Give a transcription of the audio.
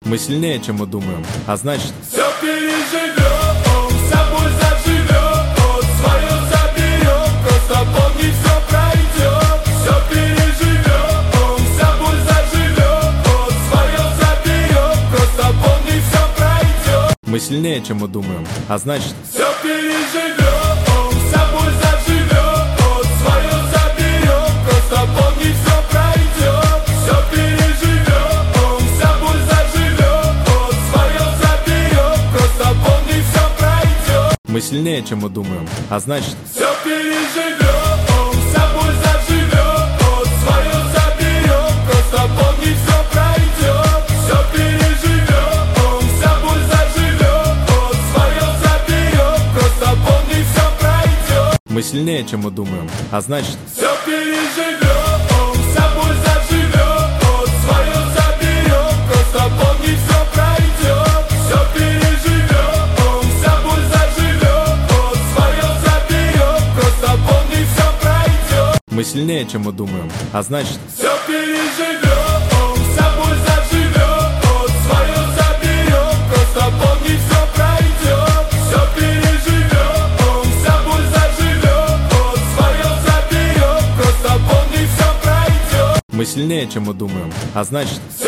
Мы сильнее, чем мы думаем, а значит, все переживем, с собой заживем, свое заберем, просто помни, все пройдет. Все переживем, с собой заживем, свое заберем, просто помни, все пройдет. мы сильнее, чем мы думаем, а значит, все переживем, с собой заживем, свое заберем, просто помни, все пройдет. Все переживем, с собой заживем, свое заберем, просто помни, все пройдет. мы сильнее, чем мы думаем, а значит, все переживем, с собой заживем, свое заберем, просто помни, все пройдет. Все переживем, с собой заживем, свое заберем, просто помни, все пройдет. мы сильнее, чем мы думаем, а значит, все переживем, с собой заживем, свое заберем, просто помни, все пройдет. Все переживем, с собой заживем, свое заберем, просто помни, все пройдет. мы сильнее, чем мы думаем, а значит, все переживем, с собой заживем, свое заберем, просто помни, все пройдет. Все переживем, с собой заживем, свое заберем, просто помни, все пройдет. мы сильнее, чем мы думаем, а значит, все